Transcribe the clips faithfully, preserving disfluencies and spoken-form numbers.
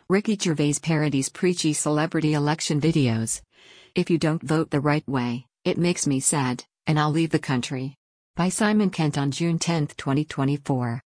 Ricky Gervais parodies preachy celebrity election videos. If you don't vote the right way, it makes me sad, and I'll leave the country. By Simon Kent on June tenth, twenty twenty-four.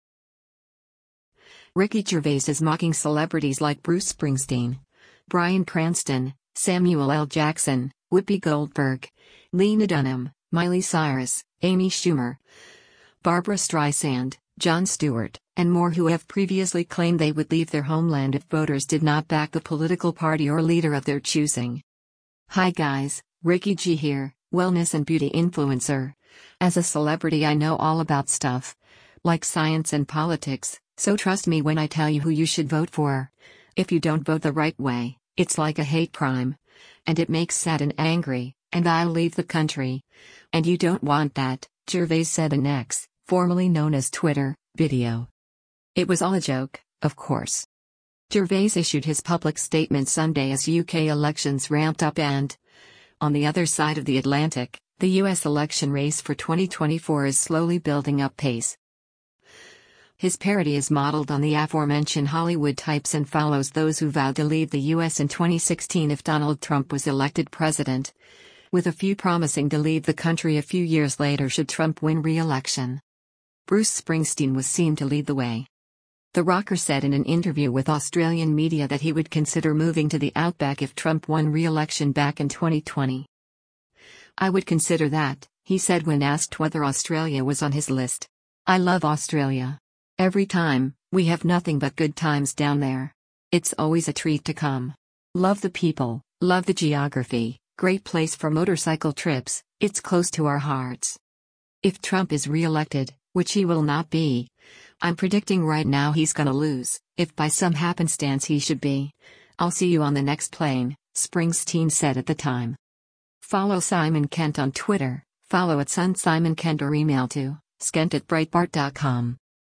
Ricky Gervais is mocking celebrities like Bruce Springsteen, Bryan Cranston, Samuel L. Jackson, Whoopi Goldberg, Lena Dunham, Miley Cyrus, Amy Schumer, Barbra Streisand, Jon Stewart, and more who have previously claimed they would leave their homeland if voters did not back a political party or leader of their choosing. Hi guys, Ricky G here, wellness and beauty influencer. As a celebrity, I know all about stuff like science and politics, so trust me when I tell you who you should vote for. If you don't vote the right way, it's like a hate crime. And it makes sad and angry, and I'll leave the country. And you don't want that, Gervais said in X, formerly known as Twitter, video. It was all a joke, of course. Gervais issued his public statement Sunday as U K elections ramped up and, on the other side of the Atlantic, the U S election race for twenty twenty-four is slowly building up pace. His parody is modeled on the aforementioned Hollywood types and follows those who vowed to leave the U S in twenty sixteen if Donald Trump was elected president, with a few promising to leave the country a few years later should Trump win re-election. Bruce Springsteen was seen to lead the way. The rocker said in an interview with Australian media that he would consider moving to the outback if Trump won re-election back in twenty twenty. I would consider that, he said when asked whether Australia was on his list. I love Australia. Every time, we have nothing but good times down there. It's always a treat to come. Love the people, love the geography, great place for motorcycle trips, it's close to our hearts. If Trump is re-elected, which he will not be, I'm predicting right now he's gonna lose. If by some happenstance he should be, I'll see you on the next plane, Springsteen said at the time. Follow Simon Kent on Twitter, follow at Sun Simon Kent or email to skent at breitbart dot com.